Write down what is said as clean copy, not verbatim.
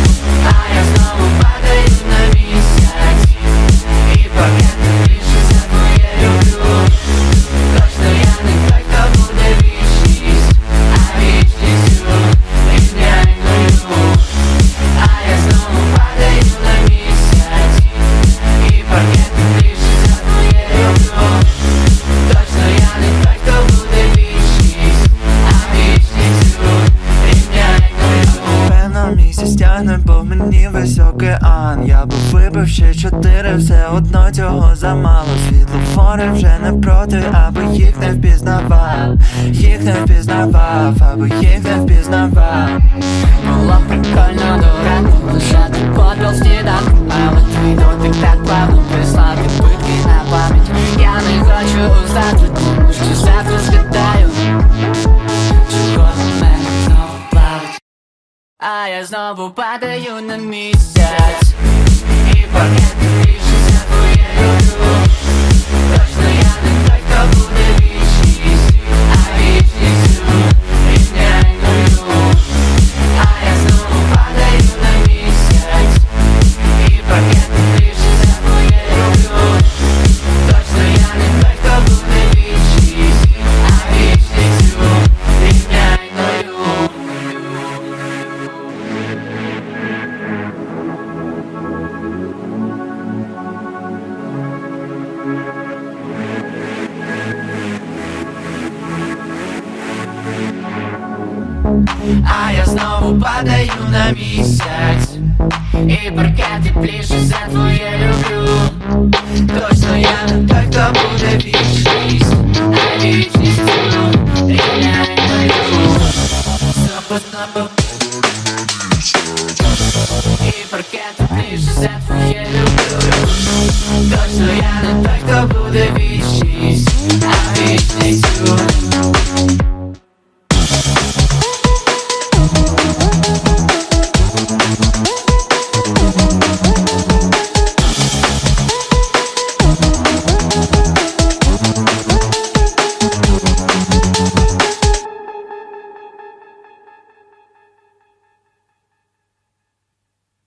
А я знову падаю на місяць, і поки ти більше за твоє люблю. Точно я не той, хто буде вічність, а вічністю рівняйною. А я знову падаю на місяць, і поки ти більше за твоє люблю. Точно я не той, хто буде вічність, а вічністю рівняйною. Певно місяць тягне, бо в мені весь океан. Я би випив ще 4, все одно цього замало. Світлофори вже не проти, аби їх не впізнавав. Їх не впізнавав, аби їх не впізнавав. Було прикольно до ранку лежати подвал в сніданку, але твій дотик так плавно прислав відбитки на пам'ять. Я не хочу узнати, тому що завтра згадаю, чого мене знову плавить. А я знову падаю на місяць, і поки ти більше за твоє люблю. Точно я не той, хто буде вічність, а вічністю рівняйною. А я знову падаю на місяць, і поки ти більше за твоє люблю. Точно я не той, хто буде вічність, а вічністю рівняйною. А я знову падаю на місяць, і паркет тепліше за твоє люблю. Точно я не той, хто буде вічність, а вічністю рівняйною.